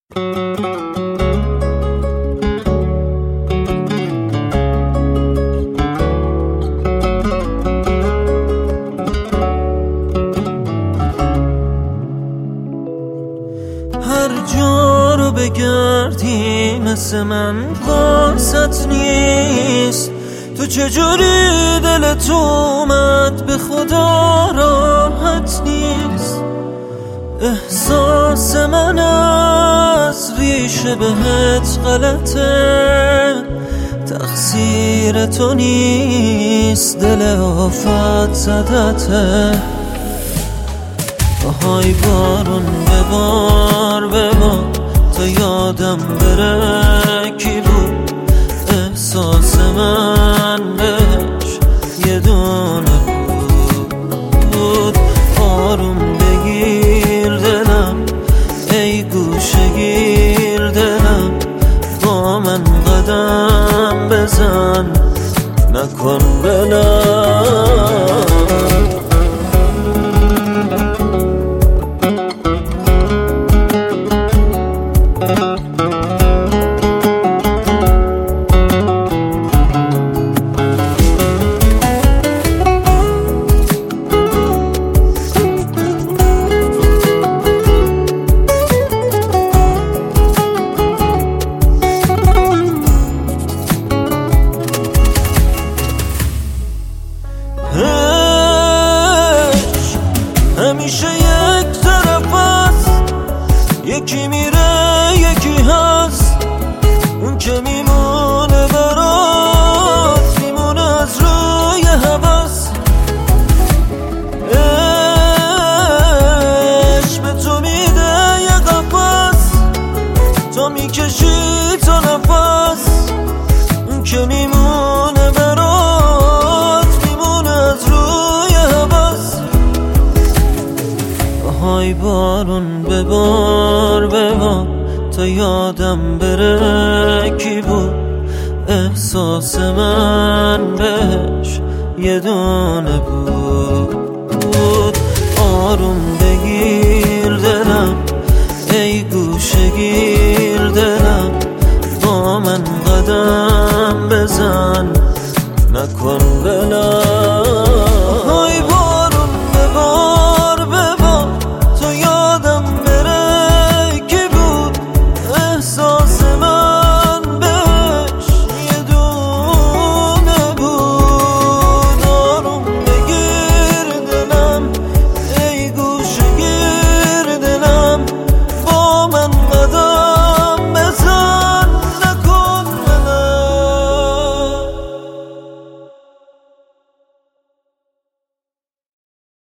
هر جا رو بگردی مثل من واسط نیست. تو چجوری دلت اومد به خدا راحت نیست. احساس من از ریشه بهت غلطه، تقصیر تو نیست، دل آفت زدته. های بارون ببار ببار تا یادم بره کی بود. احساس من بهش یه دونه بود. آروم بگیر دلم ای گوشه گیر دلم، با من قدم بزن نکن بلم. همیشه یک طرف هست، یکی میره یکی هست. اون که میمونه برات میمونه از روی هوس. عشق به تو میده یه قفس، تو میکشی تا نفس. اون که میمونه برات میمونه از روی هوس. های بارون ببار ببار تا یادم بره کی بود. احساس من بهش یه دونه بود. آروم بگیر دلم ای گوشه گیر دلم، با من قدم بزن نکن بلم.